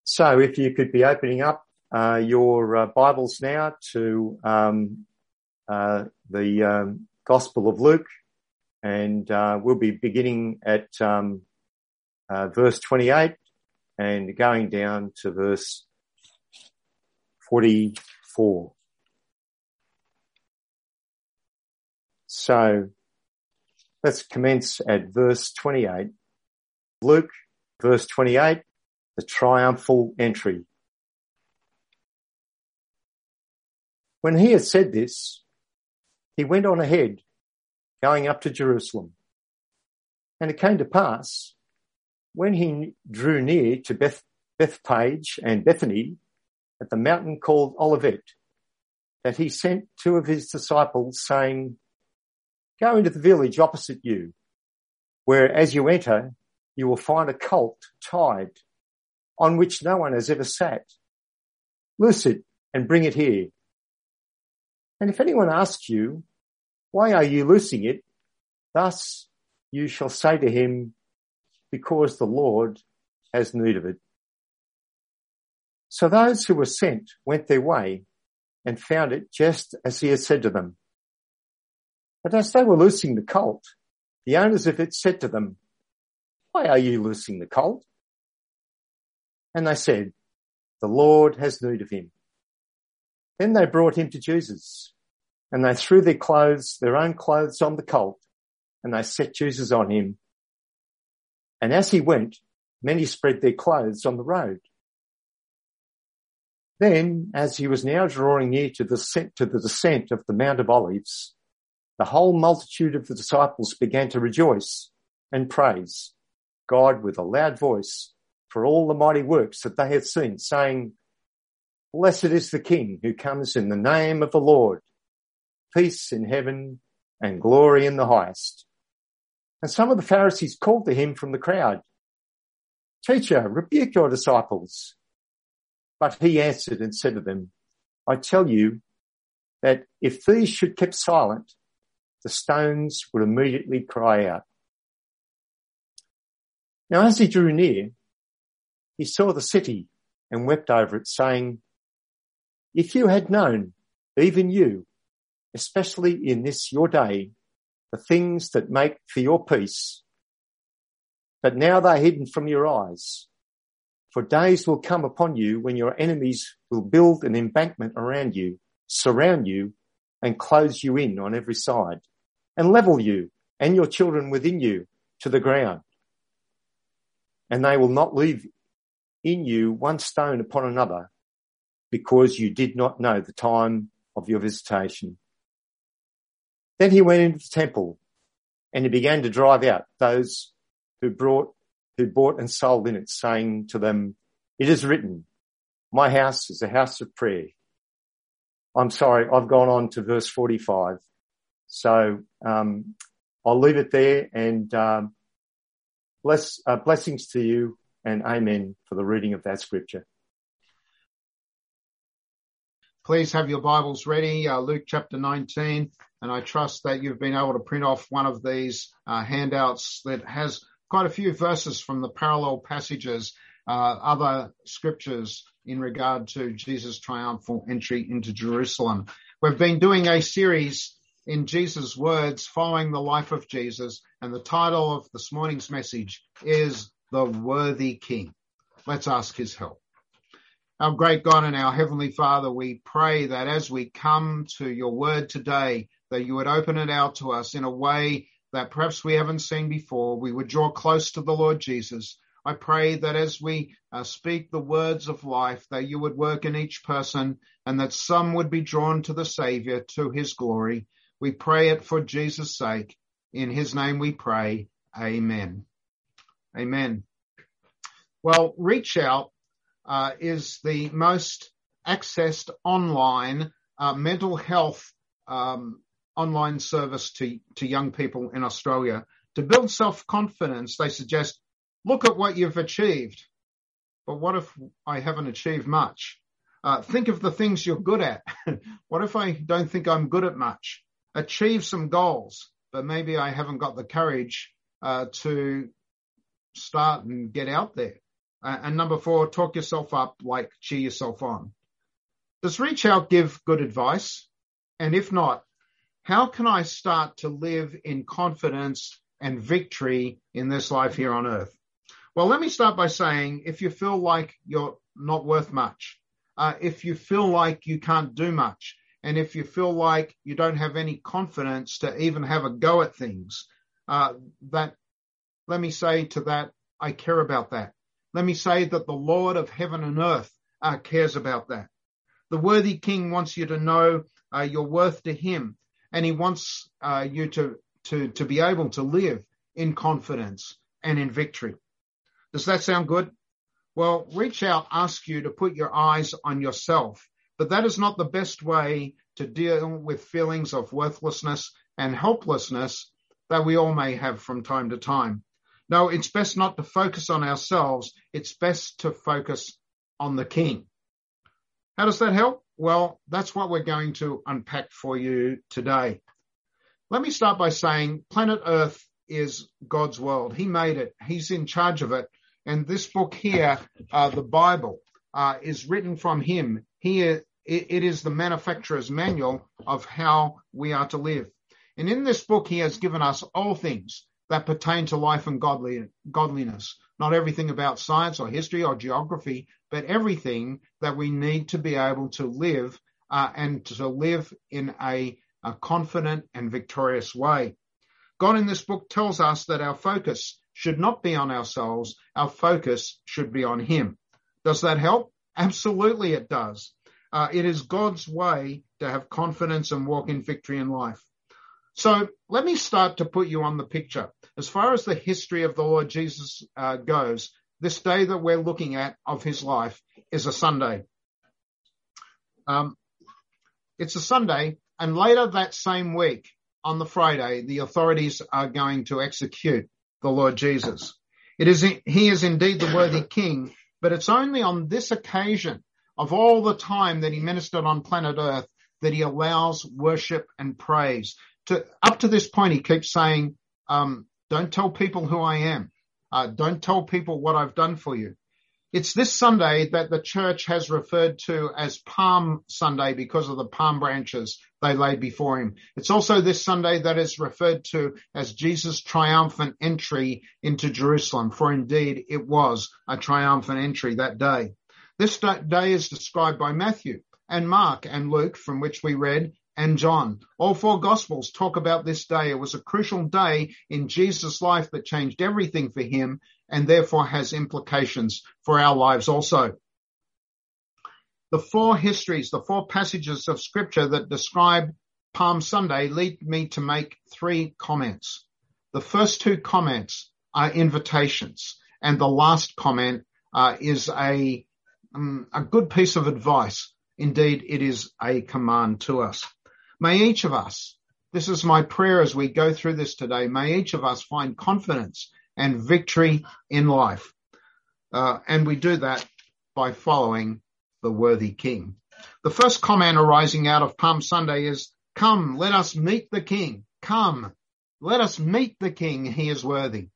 So if you could be opening up your Bibles now to the Gospel of Luke, and we'll be beginning at verse 28 and going down to verse 44. So let's commence at verse 28. Luke, verse 28, the triumphal entry. When he had said this, he went on ahead, going up to Jerusalem. And it came to pass, when he drew near to Bethphage and Bethany, at the mountain called Olivet, that he sent two of his disciples, saying, "Go into the village opposite you, where as you enter, you will find a colt tied, on which no one has ever sat. Loose it and bring it here. And if anyone asks you, why are you loosing it? Thus you shall say to him, because the Lord has need of it." So those who were sent went their way and found it just as he had said to them. But as they were loosing the colt, the owners of it said to them, "Why are you loosing the colt?" And they said, "The Lord has need of him." Then they brought him to Jesus, and they threw their own clothes on the colt, and they set Jesus on him. And as he went, many spread their clothes on the road. Then, as he was now drawing near to the descent of the Mount of Olives, the whole multitude of the disciples began to rejoice and praise God with a loud voice for all the mighty works that they had seen, saying, "Blessed is the King who comes in the name of the Lord, peace in heaven and glory in the highest." And some of the Pharisees called to him from the crowd, "Teacher, rebuke your disciples." But he answered and said to them, "I tell you that if these should keep silent, the stones would immediately cry out." Now as he drew near, he saw the city and wept over it, saying, "If you had known, even you, especially in this your day, the things that make for your peace, but now they are hidden from your eyes. For days will come upon you when your enemies will build an embankment around you, surround you, and close you in on every side, and level you and your children within you to the ground. And they will not leave in you one stone upon another, because you did not know the time of your visitation." Then he went into the temple, and he began to drive out those who bought and sold in it, saying to them, "It is written, my house is a house of prayer." I'm sorry, I've gone on to verse 45. So I'll leave it there, and blessings to you, and amen for the reading of that scripture. Please have your Bibles ready, Luke chapter 19, and I trust that you've been able to print off one of these handouts that has quite a few verses from the parallel passages, other scriptures in regard to Jesus' triumphal entry into Jerusalem. We've been doing a series in Jesus' words following the life of Jesus, and the title of this morning's message is The Worthy King. Let's ask his help. Our great God and our Heavenly Father, we pray that as we come to your word today, that you would open it out to us in a way that perhaps we haven't seen before. We would draw close to the Lord Jesus. I pray that as we speak the words of life, that you would work in each person, and that some would be drawn to the Savior, to his glory. We pray it for Jesus' sake. In his name we pray. Amen. Amen. Well, Reach Out is the most accessed online mental health online service to young people in Australia. To build self-confidence, they suggest, look at what you've achieved. But what if I haven't achieved much? Think of the things you're good at. What if I don't think I'm good at much? Achieve some goals, but maybe I haven't got the courage to start and get out there. And number 4, talk yourself up like cheer yourself on. Does Reach Out give good advice? And if not, how can I start to live in confidence and victory in this life here on earth? Well, let me start by saying, if you feel like you're not worth much, if you feel like you can't do much, and if you feel like you don't have any confidence to even have a go at things, let me say to that, I care about that. Let me say that the Lord of heaven and earth cares about that. The worthy King wants you to know your worth to him, and he wants you to be able to live in confidence and in victory. Does that sound good? Well, Reach Out asks you to put your eyes on yourself, but that is not the best way to deal with feelings of worthlessness and helplessness that we all may have from time to time. No, it's best not to focus on ourselves. It's best to focus on the King. How does that help? Well, that's what we're going to unpack for you today. Let me start by saying planet Earth is God's world. He made it. He's in charge of it. And this book here, the Bible, is written from him. It is the manufacturer's manual of how we are to live. And in this book, he has given us all things that pertain to life and godliness. Not everything about science or history or geography, but everything that we need to be able to live and to live in a confident and victorious way. God in this book tells us that our focus should not be on ourselves. Our focus should be on him. Does that help? Absolutely it does. It is God's way to have confidence and walk in victory in life. So let me start to put you on the picture. As far as the history of the Lord Jesus goes, this day that we're looking at of his life is a Sunday. It's a Sunday, and later that same week, on the Friday, the authorities are going to execute the Lord Jesus. He is indeed the worthy King, but it's only on this occasion of all the time that he ministered on planet Earth that he allows worship and praise. Up to this point, he keeps saying, don't tell people who I am. Don't tell people what I've done for you. It's this Sunday that the church has referred to as Palm Sunday because of the palm branches they laid before him. It's also this Sunday that is referred to as Jesus' triumphant entry into Jerusalem, for indeed it was a triumphant entry that day. This day is described by Matthew and Mark and Luke, from which we read, and John. All 4 Gospels talk about this day. It was a crucial day in Jesus' life that changed everything for him and therefore has implications for our lives also. The 4 histories, the 4 passages of Scripture that describe Palm Sunday lead me to make 3 comments. The first 2 comments are invitations, and the last comment is a good piece of advice. Indeed, it is a command to us. May each of us, this is my prayer as we go through this today, may each of us find confidence and victory in life. And we do that by following the worthy King. The first comment arising out of Palm Sunday is, come, let us meet the King. Come, let us meet the King. He is worthy.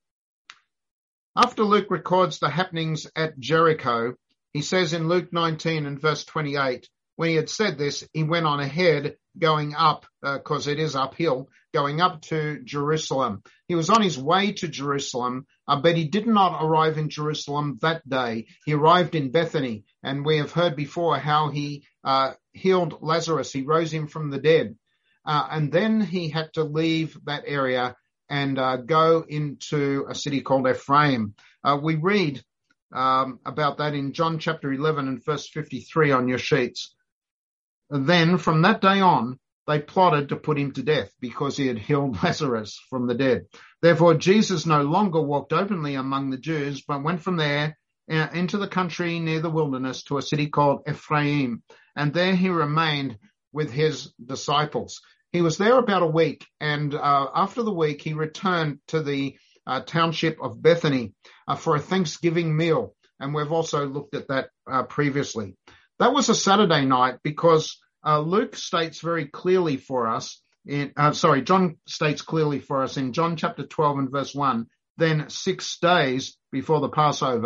After Luke records the happenings at Jericho, he says in Luke 19 and verse 28, when he had said this, he went on ahead, going up, because it is uphill, going up to Jerusalem. He was on his way to Jerusalem, but he did not arrive in Jerusalem that day. He arrived in Bethany, and we have heard before how he healed Lazarus. He rose him from the dead. And then he had to leave that area and go into a city called Ephraim. We read about that in John chapter 11 and verse 53 on your sheets. Then from that day on, they plotted to put him to death because he had healed Lazarus from the dead. Therefore, Jesus no longer walked openly among the Jews, but went from there into the country near the wilderness to a city called Ephraim. And there he remained with his disciples. He was there about a week. And after the week, he returned to the township of Bethany for a Thanksgiving meal. And we've also looked at that previously. That was a Saturday night because Luke states very clearly for us, John states clearly for us in John chapter 12 and verse 1, then 6 days before the Passover,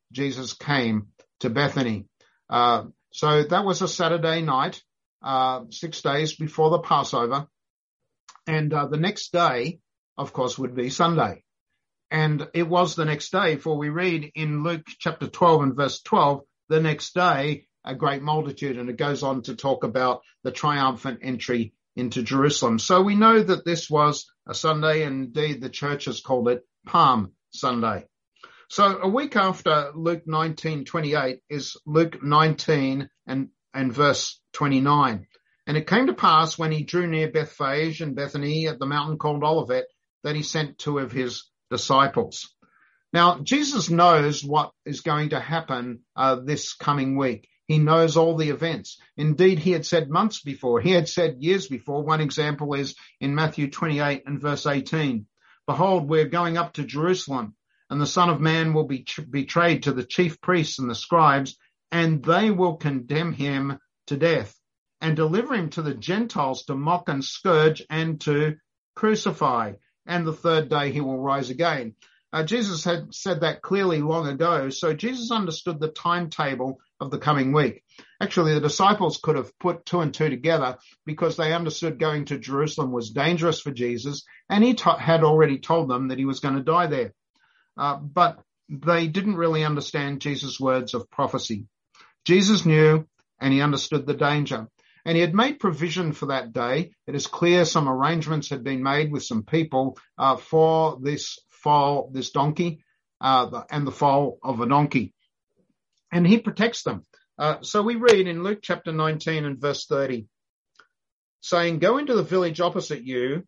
Jesus came to Bethany. So that was a Saturday night, 6 days before the Passover. And the next day, of course, would be Sunday. And it was the next day, for we read in Luke chapter 12 and verse 12, the next day, a great multitude, and it goes on to talk about the triumphant entry into Jerusalem. So we know that this was a Sunday, and indeed the church has called it Palm Sunday. So a week after Luke 19:28 is Luke 19 and verse 29. And it came to pass when he drew near Bethphage and Bethany at the mountain called Olivet, that he sent 2 of his disciples. Now, Jesus knows what is going to happen this coming week. He knows all the events. Indeed, he had said months before. He had said years before. One example is in Matthew 28 and verse 18. Behold, we're going up to Jerusalem, and the Son of Man will be betrayed to the chief priests and the scribes, and they will condemn him to death and deliver him to the Gentiles to mock and scourge and to crucify. And the third day he will rise again. Jesus had said that clearly long ago. So Jesus understood the timetable of the coming week. Actually, the disciples could have put 2 and 2 together because they understood going to Jerusalem was dangerous for Jesus, and he had already told them that he was going to die there. But they didn't really understand Jesus' words of prophecy. Jesus knew, and he understood the danger. And he had made provision for that day. It is clear some arrangements had been made with some people for this donkey, and the foal of a donkey. And he protects them. So we read in Luke chapter 19 and verse 30, saying, go into the village opposite you,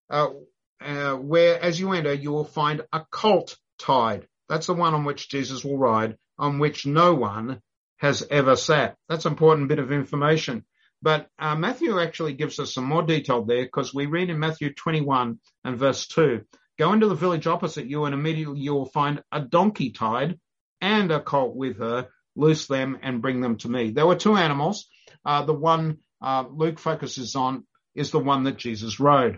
where as you enter, you will find a colt tied. That's the one on which Jesus will ride, on which no one has ever sat. That's an important bit of information. But Matthew actually gives us some more detail there, because we read in Matthew 21 and verse 2, go into the village opposite you, and immediately you will find a donkey tied and a colt with her. Loose them and bring them to me. There were 2 animals. The one Luke focuses on is the one that Jesus rode.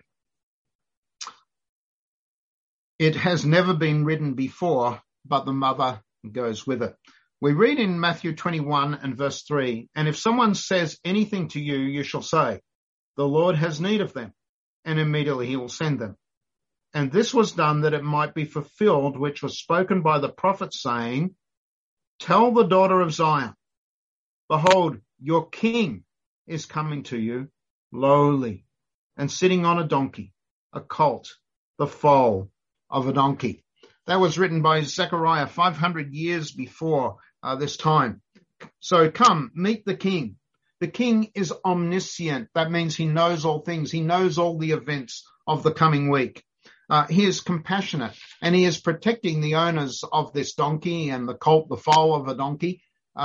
It has never been ridden before, but the mother goes with it. We read in Matthew 21 and verse 3, and if someone says anything to you, you shall say, the Lord has need of them, and immediately he will send them. And this was done that it might be fulfilled, which was spoken by the prophet, saying, tell the daughter of Zion, behold, your king is coming to you, lowly, and sitting on a donkey, a colt, the foal of a donkey. That was written by Zechariah 500 years before this time. So come, meet the king. The king is omniscient. That means he knows all things. He knows all the events of the coming week. He is compassionate, and he is protecting the owners of this donkey and the colt, the foal of a donkey,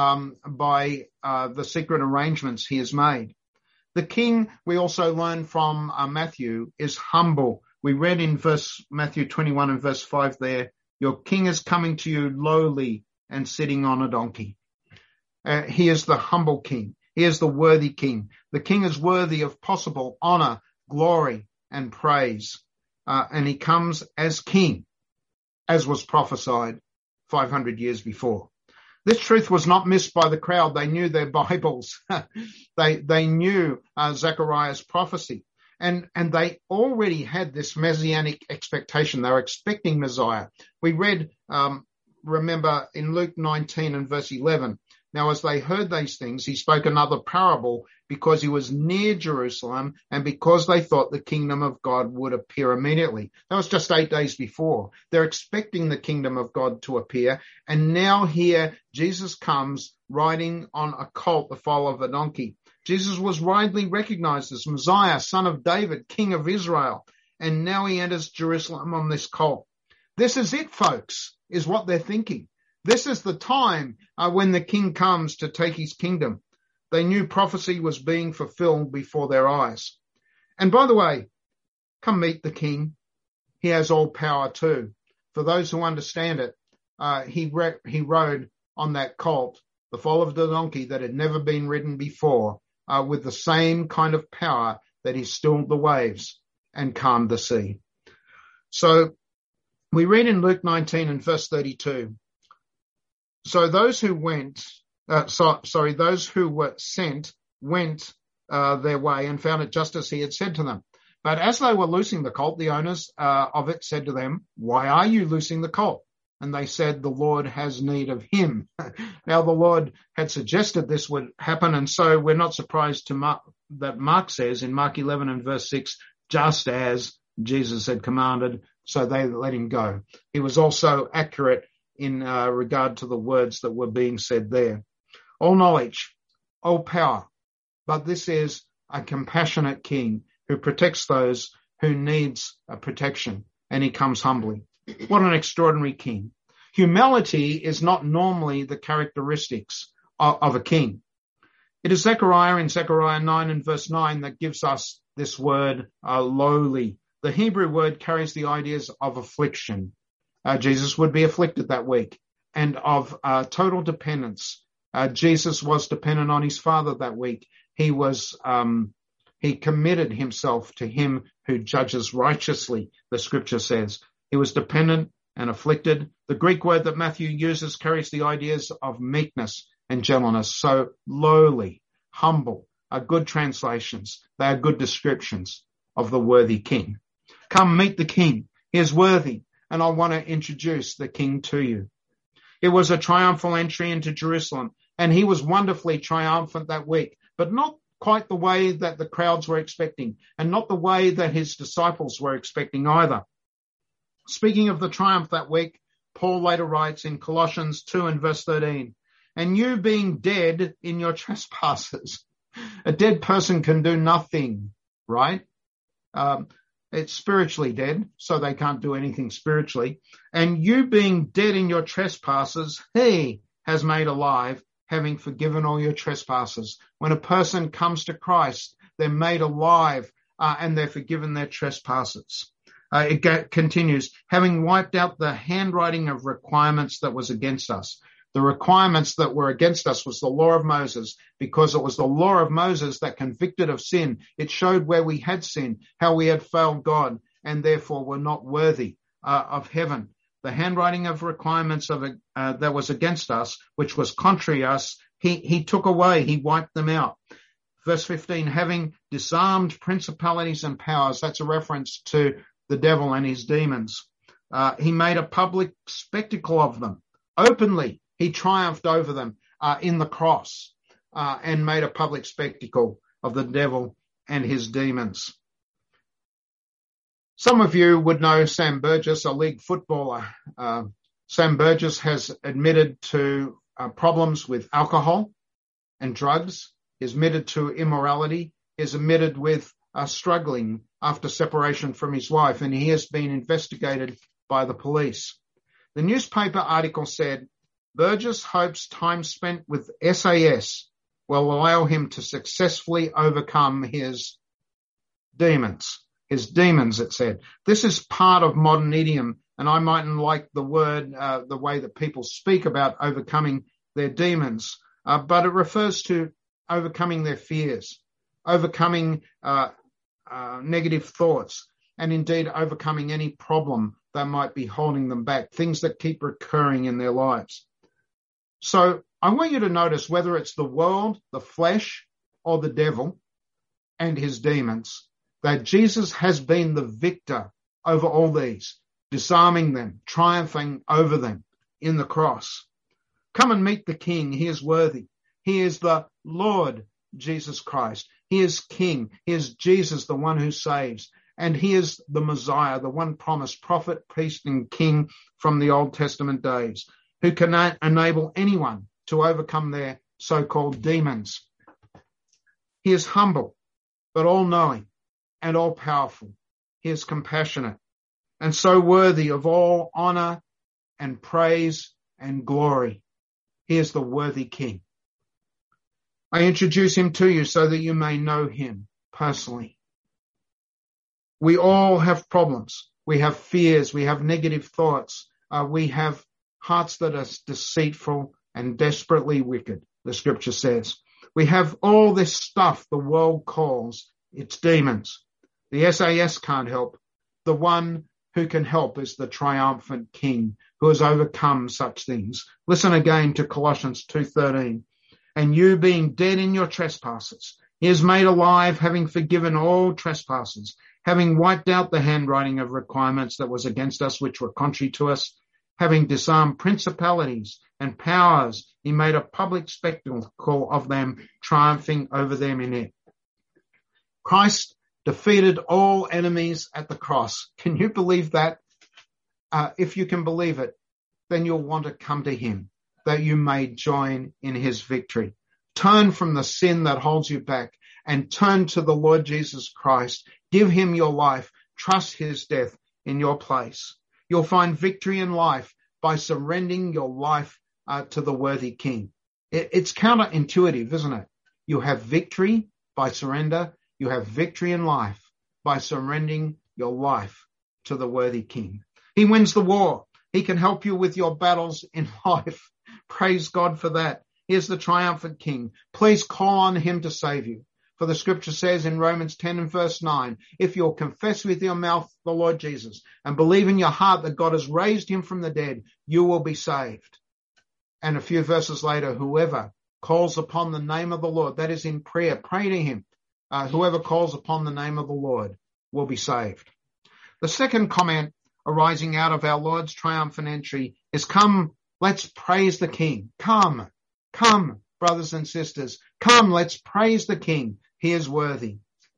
by the secret arrangements he has made. The king, we also learn from Matthew, is humble. We read in Matthew 21 and verse 5 there, your king is coming to you lowly and sitting on a donkey. He is the humble king. He is the worthy king. The king is worthy of possible honor, glory, and praise. And he comes as king, as was prophesied 500 years before. This truth was not missed by the crowd. They knew their Bibles. They knew Zechariah's prophecy. And they already had this messianic expectation. They were expecting Messiah. We read, remember, in Luke 19 and verse 11, now as they heard these things, he spoke another parable because he was near Jerusalem and because they thought the kingdom of God would appear immediately. That was just 8 days before. They're expecting the kingdom of God to appear. And now here Jesus comes riding on a colt, the foal of a donkey. Jesus was widely recognized as Messiah, son of David, king of Israel. And now he enters Jerusalem on this colt. This is it, folks, is what they're thinking. This is the time when the king comes to take his kingdom. They knew prophecy was being fulfilled before their eyes. And by the way, come meet the king. He has all power too. For those who understand it, he rode on that colt, the foal of the donkey that had never been ridden before, with the same kind of power that he stilled the waves and calmed the sea. So we read in Luke 19 and verse 32, So those who went, those who were sent went their way and found it just as he had said to them. But as they were loosing the colt, the owners of it said to them, "Why are you loosing the colt?" And they said, "The Lord has need of him." Now the Lord had suggested this would happen, and so we're not surprised that Mark says in Mark 11 and verse 6, just as Jesus had commanded, so they let him go. He was also accurate in regard to the words that were being said there. All knowledge, all power, but this is a compassionate king who protects those who needs a protection, and he comes humbly. What an extraordinary king. Humility is not normally the characteristics of a king. It is Zechariah in Zechariah 9 and verse 9 that gives us this word, lowly. The Hebrew word carries the ideas of affliction. Jesus would be afflicted that week, and of total dependence. Jesus was dependent on his Father that week. He committed himself to him who judges righteously, the scripture says. He was dependent and afflicted. The Greek word that Matthew uses carries the ideas of meekness and gentleness. So lowly, humble are good translations. They are good descriptions of the worthy king. Come meet the king. He is worthy. And I want to introduce the king to you. It was a triumphal entry into Jerusalem, and he was wonderfully triumphant that week, but not quite the way that the crowds were expecting, and not the way that his disciples were expecting either. Speaking of the triumph that week, Paul later writes in Colossians 2 and verse 13, "And you being dead in your trespasses." A dead person can do nothing, right? It's spiritually dead, so they can't do anything spiritually. "And you being dead in your trespasses, he has made alive, having forgiven all your trespasses." When a person comes to Christ, they're made alive and they're forgiven their trespasses. It continues, "Having wiped out the handwriting of requirements that was against us." The requirements that were against us was the law of Moses, because it was the law of Moses that convicted of sin. It showed where we had sinned, how we had failed God, and therefore were not worthy of heaven. The handwriting of requirements that was against us, which was contrary to us, he took away, he wiped them out. Verse 15, "Having disarmed principalities and powers," that's a reference to the devil and his demons. He made a public spectacle of them. Openly, he triumphed over them in the cross and made a public spectacle of the devil and his demons. Some of you would know Sam Burgess, a league footballer. Sam Burgess has admitted to problems with alcohol and drugs. He's admitted to immorality. He's admitted with struggling after separation from his wife, and he has been investigated by the police. The newspaper article said, "Burgess hopes time spent with SAS will allow him to successfully overcome his demons." His demons, it said. This is part of modern idiom, and I mightn't like the word, the way that people speak about overcoming their demons, but it refers to overcoming their fears, overcoming negative thoughts, and indeed overcoming any problem that might be holding them back, things that keep recurring in their lives. So I want you to notice whether it's the world, the flesh, or the devil and his demons, that Jesus has been the victor over all these, disarming them, triumphing over them in the cross. Come and meet the King. He is worthy. He is the Lord Jesus Christ. He is King. He is Jesus, the one who saves. And he is the Messiah, the one promised prophet, priest, and king from the Old Testament days, who can enable anyone to overcome their so-called demons. He is humble, but all-knowing and all-powerful. He is compassionate and so worthy of all honor and praise and glory. He is the worthy King. I introduce him to you so that you may know him personally. We all have problems. We have fears. We have negative thoughts. We have hearts that are deceitful and desperately wicked, the scripture says. We have all this stuff the world calls its demons. The SAS can't help. The one who can help is the triumphant King who has overcome such things. Listen again to Colossians 2:13. And you being dead in your trespasses, he is made alive, having forgiven all trespasses, having wiped out the handwriting of requirements that was against us, which were contrary to us, having disarmed principalities and powers, he made a public spectacle of them, triumphing over them in it. Christ defeated all enemies at the cross. Can you believe that? If you can believe it, then you'll want to come to him, that you may join in his victory. Turn from the sin that holds you back and turn to the Lord Jesus Christ. Give him your life. Trust his death in your place. You'll find victory in life by surrendering your life to the worthy King. It's counterintuitive, isn't it? You have victory by surrender. You have victory in life by surrendering your life to the worthy King. He wins the war. He can help you with your battles in life. Praise God for that. Here's the triumphant King. Please call on him to save you. For the scripture says in Romans 10 and verse 9, if you'll confess with your mouth the Lord Jesus and believe in your heart that God has raised him from the dead, you will be saved. And a few verses later, whoever calls upon the name of the Lord, that is in prayer, pray to him. Whoever calls upon the name of the Lord will be saved. The second comment arising out of our Lord's triumphant entry is, come, let's praise the King. Come, brothers and sisters. Come, let's praise the King. He is worthy.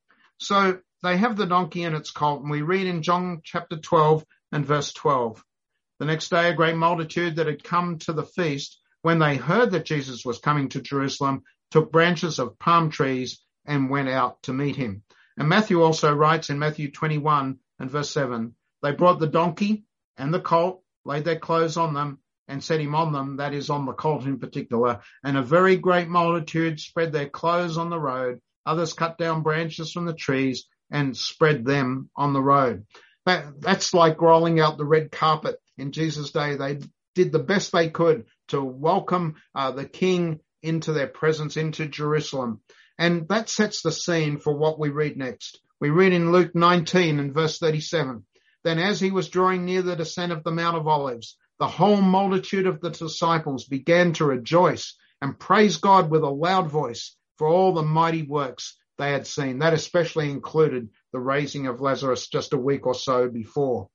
So they have the donkey and its colt, and we read in John chapter 12 and verse 12. The next day, a great multitude that had come to the feast, when they heard that Jesus was coming to Jerusalem, took branches of palm trees and went out to meet him. And Matthew also writes in Matthew 21 and verse 7, they brought the donkey and the colt, laid their clothes on them, and set him on them, that is, on the colt in particular. And a very great multitude spread their clothes on the road. Others cut down branches from the trees and spread them on the road. That's like rolling out the red carpet in Jesus' day. They did the best they could to welcome the King into their presence, into Jerusalem. And that sets the scene for what we read next. We read in Luke 19 and verse 37. Then as he was drawing near the descent of the Mount of Olives, the whole multitude of the disciples began to rejoice and praise God with a loud voice for all the mighty works they had seen. That especially included the raising of Lazarus just a week or so before.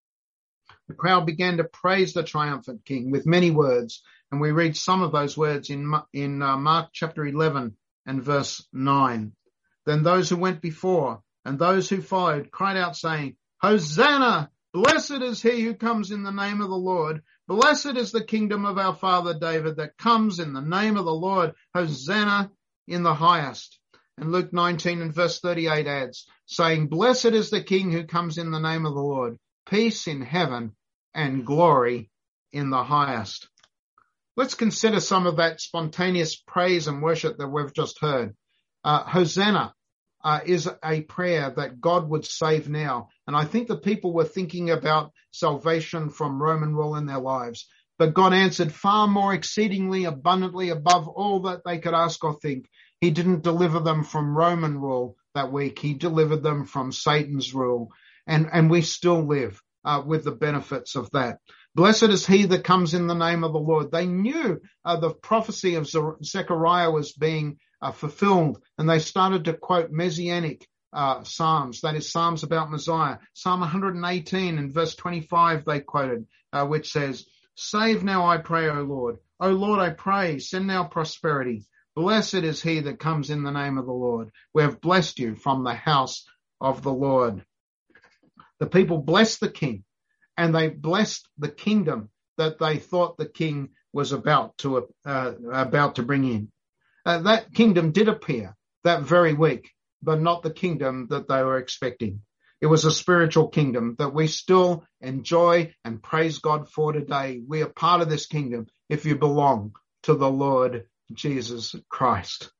The crowd began to praise the triumphant King with many words, and we read some of those words in Mark chapter 11 and verse 9. Then those who went before and those who followed cried out, saying, Hosanna! Blessed is he who comes in the name of the Lord. Blessed is the kingdom of our father David that comes in the name of the Lord. Hosanna in the highest. And Luke 19 and verse 38 adds, saying, Blessed is the King who comes in the name of the Lord. Peace in heaven and glory in the highest. Let's consider some of that spontaneous praise and worship that we've just heard. Hosanna is a prayer that God would save now. And I think the people were thinking about salvation from Roman rule in their lives. But God answered far more exceedingly abundantly above all that they could ask or think. He didn't deliver them from Roman rule that week. He delivered them from Satan's rule. And we still live with the benefits of that. Blessed is he that comes in the name of the Lord. They knew the prophecy of Zechariah was being fulfilled, and they started to quote messianic psalms, that is, psalms about Messiah. Psalm 118 and verse 25 they quoted, which says, Save now, I pray, O Lord. O Lord, I pray, send now prosperity. Blessed is he that comes in the name of the Lord. We have blessed you from the house of the Lord. The people blessed the King, and they blessed the kingdom that they thought the King was about to bring in. That kingdom did appear that very week, but not the kingdom that they were expecting. It was a spiritual kingdom that we still enjoy and praise God for today. We are part of this kingdom if you belong to the Lord Jesus Christ.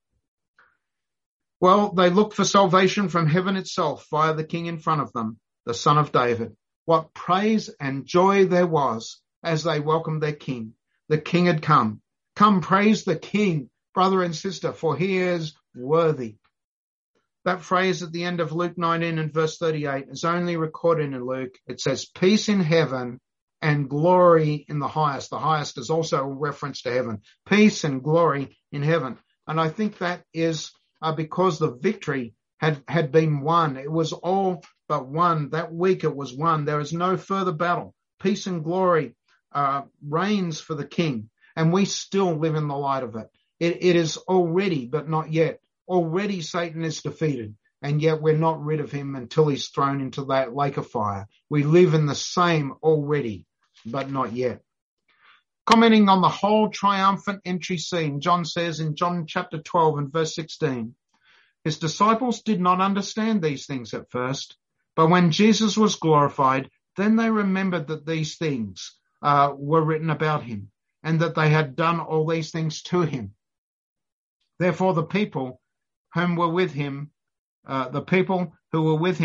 Well, they looked for salvation from heaven itself via the King in front of them, the Son of David. What praise and joy there was as they welcomed their King. The King had come. Come praise the King, brother and sister, for he is worthy. That phrase at the end of Luke 19 and verse 38 is only recorded in Luke. It says, peace in heaven and glory in the highest. The highest is also a reference to heaven. Peace and glory in heaven. And I think that is because the victory had been won. It was all but won. That week it was won. There is no further battle. Peace and glory reigns for the King, and we still live in the light of it. It is already, but not yet. Already Satan is defeated, and yet we're not rid of him until he's thrown into that lake of fire. We live in the same already, but not yet. Commenting on the whole triumphant entry scene, John says in John chapter 12 and verse 16, his disciples did not understand these things at first, but when Jesus was glorified, then they remembered that these things were written about him, and that they had done all these things to him. Therefore, the people who were with him, Therefore, the people who were with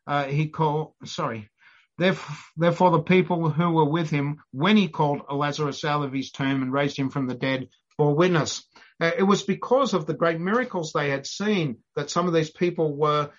him, when he called Lazarus out of his tomb and raised him from the dead, bore witness. It was because of the great miracles they had seen that some of these people were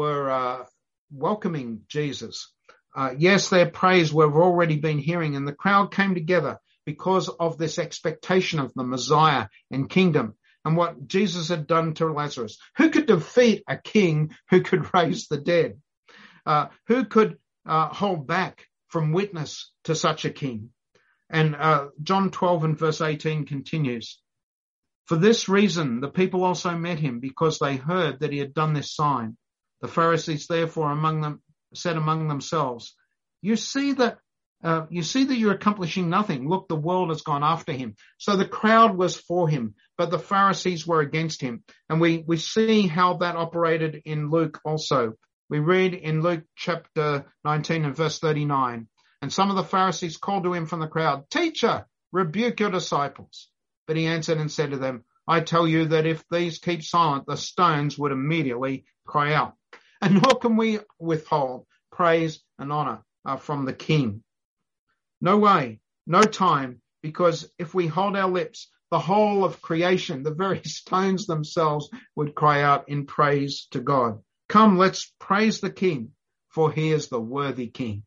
welcoming Jesus. Yes, their praise we've already been hearing, and the crowd came together because of this expectation of the Messiah and kingdom and what Jesus had done to Lazarus. Who could defeat a king who could raise the dead? Who could hold back from witness to such a king? And John 12 and verse 18 continues, for this reason the people also met him, because they heard that he had done this sign. The Pharisees therefore said among themselves, you see that you're accomplishing nothing. Look, the world has gone after him. So the crowd was for him, but the Pharisees were against him. And we see how that operated in Luke also. We read in Luke chapter 19 and verse 39, and some of the Pharisees called to him from the crowd, teacher, rebuke your disciples. But he answered and said to them, I tell you that if these keep silent, the stones would immediately cry out. And nor can we withhold praise and honor from the King. No way, no time, because if we hold our lips, the whole of creation, the very stones themselves would cry out in praise to God. Come, let's praise the King, for he is the worthy King.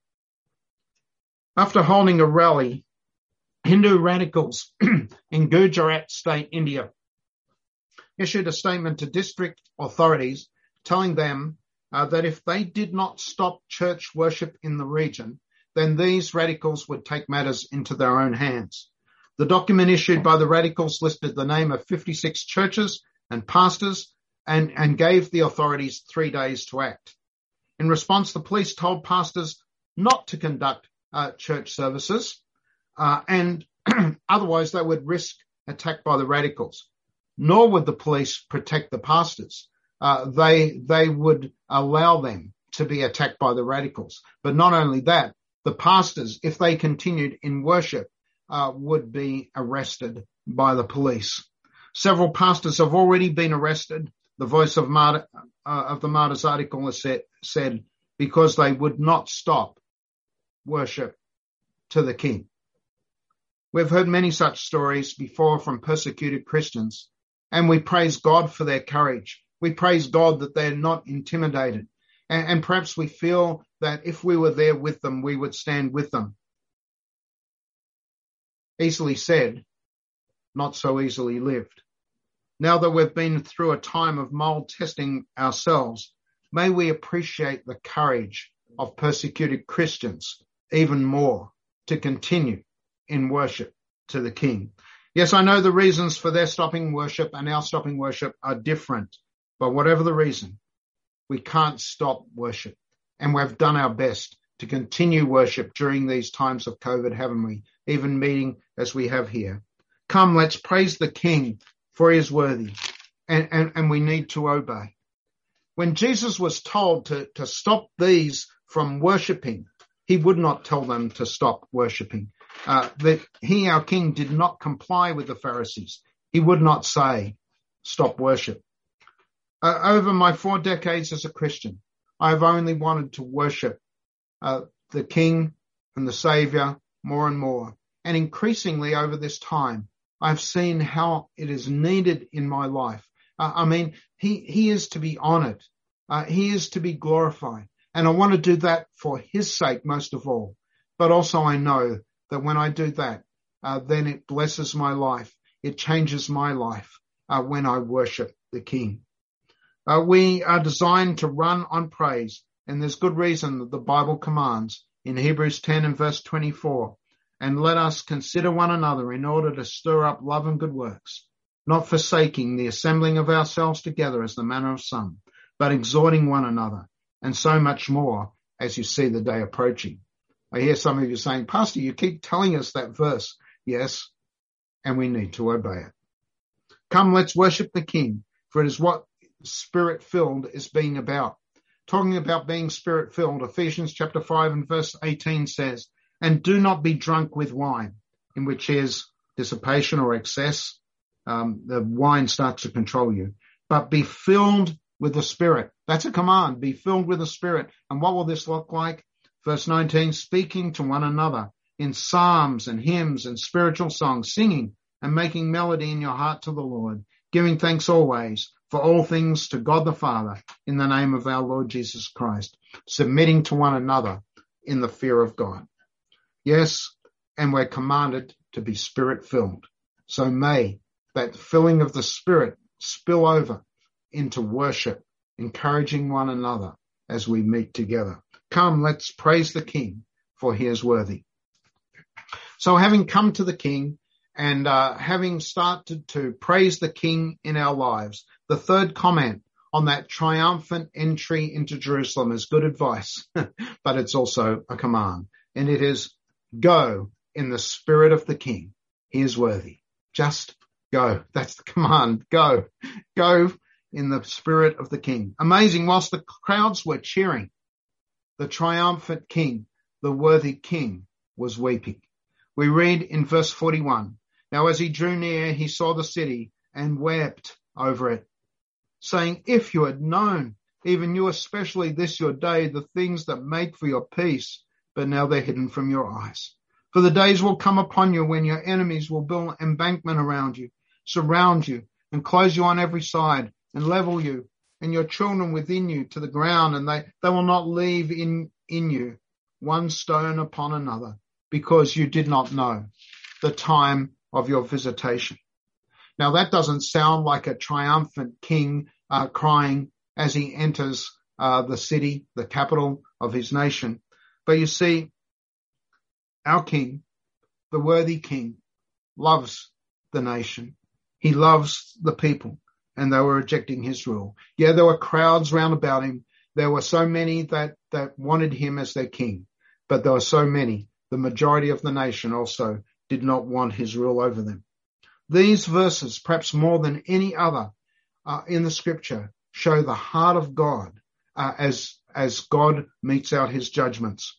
After holding a rally, Hindu radicals in Gujarat state, India, issued a statement to district authorities telling them that if they did not stop church worship in the region, then these radicals would take matters into their own hands. The document issued by the radicals listed the name of 56 churches and pastors and gave the authorities 3 days to act. In response, the police told pastors not to conduct church services and otherwise they would risk attack by the radicals. Nor would the police protect the pastors. They would allow them to be attacked by the radicals. But not only that, the pastors, if they continued in worship, would be arrested by the police. Several pastors have already been arrested. The voice of the Martyr's article has said because they would not stop worship to the King. We've heard many such stories before from persecuted Christians, and we praise God for their courage. We praise God that they're not intimidated. And perhaps we feel that if we were there with them, we would stand with them. Easily said, not so easily lived. Now that we've been through a time of mold testing ourselves, may we appreciate the courage of persecuted Christians even more to continue in worship to the King. Yes, I know the reasons for their stopping worship and our stopping worship are different, but whatever the reason, we can't stop worship. And we've done our best to continue worship during these times of COVID, haven't we? Even meeting as we have here. Come, let's praise the King, for he is worthy, and we need to obey. When Jesus was told to stop these from worshiping, he would not tell them to stop worshiping. That he, our King, did not comply with the Pharisees. He would not say, stop worship. Over my 4 decades as a Christian, I've only wanted to worship the King and the Savior more and more. And increasingly over this time, I've seen how it is needed in my life. He is to be honored He is to be glorified. And I want to do that for his sake most of all. But also I know that when I do that, then it blesses my life. It changes my life when I worship the King. We are designed to run on praise, and there's good reason that the Bible commands in Hebrews 10 and verse 24, and let us consider one another in order to stir up love and good works, not forsaking the assembling of ourselves together as the manner of some, but exhorting one another, and so much more as you see the day approaching. I hear some of you saying, Pastor, you keep telling us that verse. Yes, and we need to obey it. Come, let's worship the King, for it is what Spirit-filled is being about. Talking about being Spirit-filled, Ephesians chapter 5 and verse 18 says, and do not be drunk with wine, in which is dissipation or excess. The wine starts to control you, but be filled with the Spirit. That's a command. Be filled with the Spirit. And what will this look like? Verse 19, speaking to one another in psalms and hymns and spiritual songs, singing and making melody in your heart to the Lord, giving thanks always for all things to God the Father in the name of our Lord Jesus Christ, submitting to one another in the fear of God. Yes, and we're commanded to be Spirit-filled. So may that filling of the Spirit spill over into worship, encouraging one another as we meet together. Come, let's praise the King, for he is worthy. So having come to the King and having started to praise the King in our lives, the third comment on that triumphant entry into Jerusalem is good advice, but it's also a command. And it is, go in the spirit of the King. He is worthy. Just go. That's the command. Go. Go in the spirit of the King. Amazing. Whilst the crowds were cheering, the triumphant King, the worthy King, was weeping. We read in verse 41, now as he drew near, he saw the city and wept over it, saying, if you had known, even you especially this your day, the things that make for your peace, but now they're hidden from your eyes. For the days will come upon you when your enemies will build embankment around you, surround you, and close you on every side, and level you and your children within you to the ground, and they will not leave in you one stone upon another, because you did not know the time of your visitation. Now that doesn't sound like a triumphant king crying as he enters the city, the capital of his nation. But you see, our King, the worthy King, loves the nation. He loves the people, and they were rejecting his rule. Yeah, there were crowds round about him. There were so many that wanted him as their king, but there were so many. The majority of the nation also did not want his rule over them. These verses, perhaps more than any other in the scripture, show the heart of God as God metes out his judgments.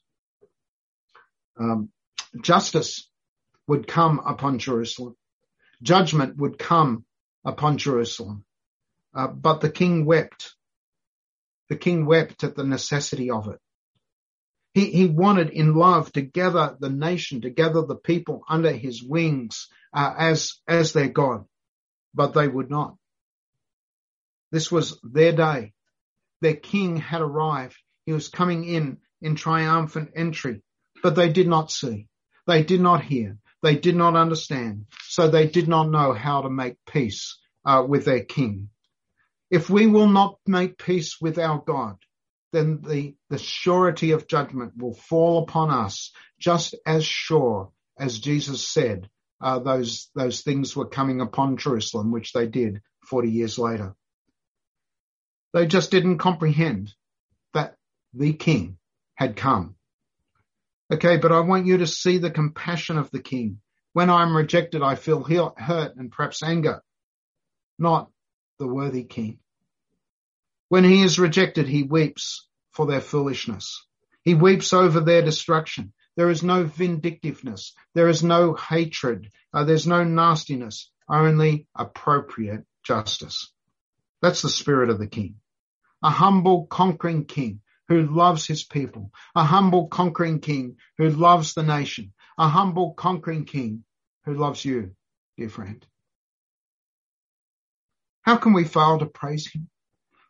Justice would come upon Jerusalem. Judgment would come upon Jerusalem. But the king wept. The king wept at the necessity of it. He wanted in love to gather the nation, to gather the people under his wings as their God, but they would not. This was their day. Their king had arrived. He was coming in triumphant entry, but they did not see. They did not hear. They did not understand. So they did not know how to make peace with their king. If we will not make peace with our God, then the surety of judgment will fall upon us, just as sure as Jesus said those things were coming upon Jerusalem, which they did 40 years later. They just didn't comprehend that the king had come. Okay, but I want you to see the compassion of the king. When I'm rejected, I feel hurt and perhaps anger, not the worthy king. When he is rejected, he weeps for their foolishness. He weeps over their destruction. There is no vindictiveness. There is no hatred. There's no nastiness, only appropriate justice. That's the spirit of the king. A humble, conquering king who loves his people. A humble, conquering king who loves the nation. A humble, conquering king who loves you, dear friend. How can we fail to praise him?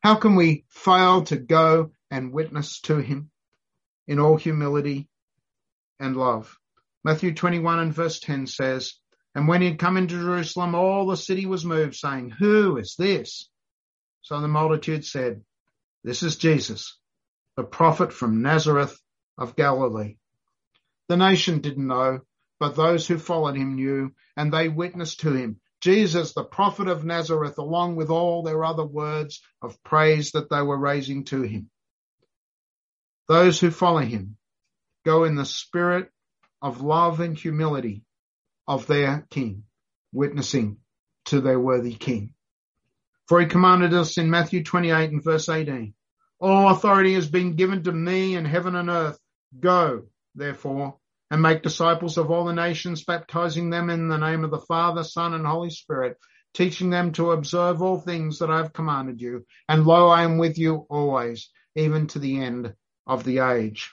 How can we fail to go and witness to him in all humility and love? Matthew 21 and verse 10 says, and when he had come into Jerusalem, all the city was moved, saying, who is this? So the multitude said, this is Jesus, the prophet from Nazareth of Galilee. The nation didn't know, but those who followed him knew, and they witnessed to him. Jesus, the prophet of Nazareth, along with all their other words of praise that they were raising to him. Those who follow him go in the spirit of love and humility of their King, witnessing to their worthy King. For he commanded us in Matthew 28 and verse 18, all authority has been given to me in heaven and earth. Go, therefore, and make disciples of all the nations, baptizing them in the name of the Father, Son, and Holy Spirit, teaching them to observe all things that I have commanded you. And lo, I am with you always, even to the end of the age.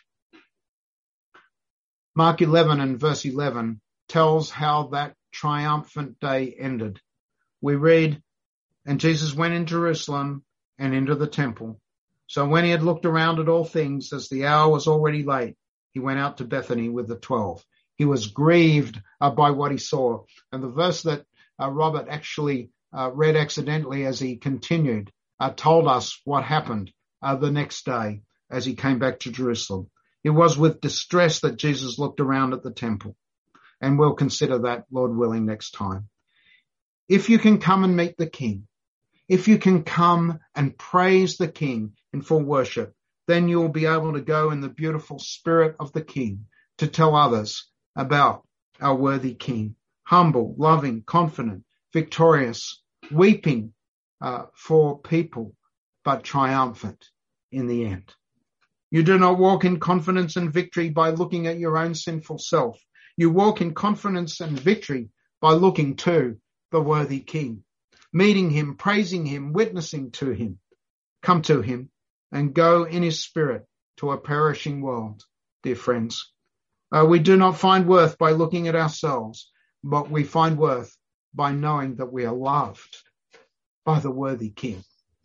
Mark 11 and verse 11 tells how that triumphant day ended. We read, and Jesus went in Jerusalem and into the temple. So when he had looked around at all things, as the hour was already late, he went out to Bethany with the 12. He was grieved by what he saw. And the verse that Robert actually read accidentally as he continued told us what happened the next day as he came back to Jerusalem. It was with distress that Jesus looked around at the temple. And we'll consider that, Lord willing, next time. If you can come and meet the King, if you can come and praise the King in full worship, then you'll be able to go in the beautiful spirit of the King to tell others about our worthy King. Humble, loving, confident, victorious, weeping for people, but triumphant in the end. You do not walk in confidence and victory by looking at your own sinful self. You walk in confidence and victory by looking to the worthy King, meeting him, praising him, witnessing to him. Come to him and go in his spirit to a perishing world, dear friends. We do not find worth by looking at ourselves, but we find worth by knowing that we are loved by the worthy King.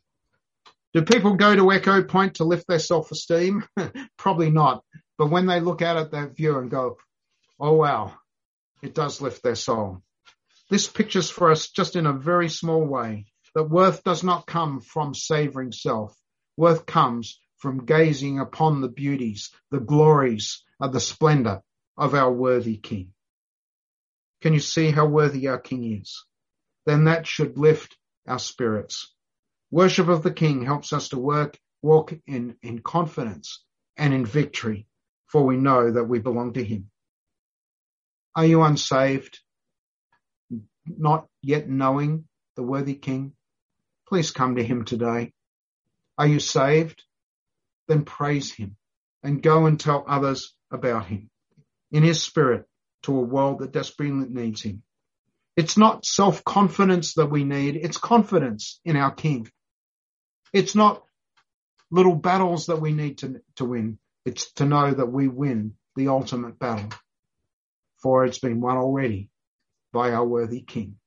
Do people go to Echo Point to lift their self-esteem? Probably not. But when they look out at that view and go, oh, wow, it does lift their soul. This pictures for us just in a very small way that worth does not come from savoring self. Worth comes from gazing upon the beauties, the glories of the splendor of our worthy King. Can you see how worthy our King is? Then that should lift our spirits. Worship of the King helps us to walk in confidence and in victory, for we know that we belong to him. Are you unsaved, not yet knowing the worthy King? Please come to him today. Are you saved? Then praise him and go and tell others about him in his spirit to a world that desperately needs him. It's not self-confidence that we need. It's confidence in our King. It's not little battles that we need to win. It's to know that we win the ultimate battle, for it's been won already by our worthy King.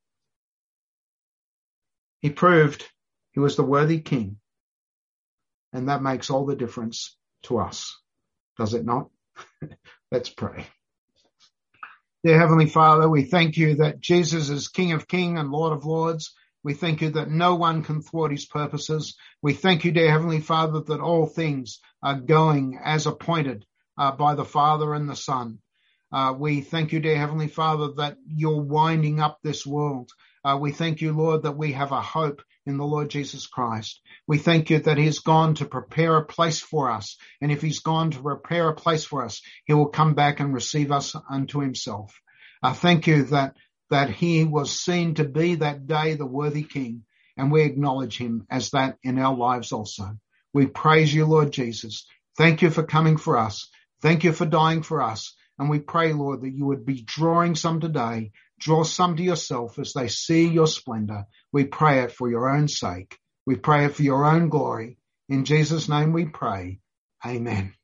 He proved he was the worthy King, and that makes all the difference to us. Does it not? Let's pray. Dear Heavenly Father, we thank you that Jesus is King of Kings and Lord of Lords. We thank you that no one can thwart his purposes. We thank you, dear Heavenly Father, that all things are going as appointed by the Father and the Son. We thank you, dear Heavenly Father, that you're winding up this world. We thank you, Lord, that we have a hope in the Lord Jesus Christ. We thank you that he's gone to prepare a place for us. And if he's gone to prepare a place for us, he will come back and receive us unto himself. I thank you that he was seen to be that day the worthy King, and we acknowledge him as that in our lives also. We praise you, Lord Jesus. Thank you for coming for us. Thank you for dying for us. And we pray, Lord, that you would be drawing some today. Draw some to yourself as they see your splendor. We pray it for your own sake. We pray it for your own glory. In Jesus' name we pray. Amen.